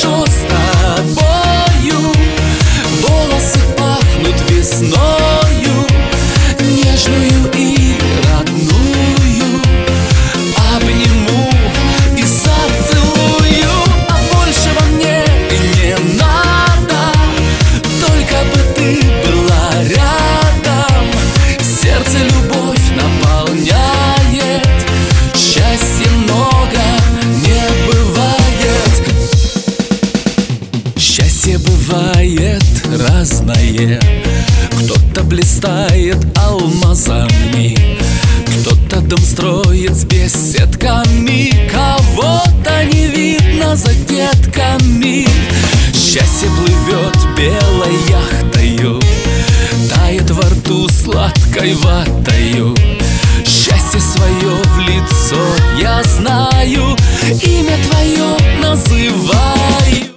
хорошо с тобою. Волосы пахнут весною, нежную и родную. Обниму и зацелую, а большего мне и не надо. Только бы ты была рядом. Сердце любовь наполняет, счастья много не бывает. Счастье бывает разное. Кто-то блистает алмазами, кто-то дом строит с беседками, кого-то не видно за детками. Счастье плывет белой яхтою, тает во рту сладкой ватою. Счастье свое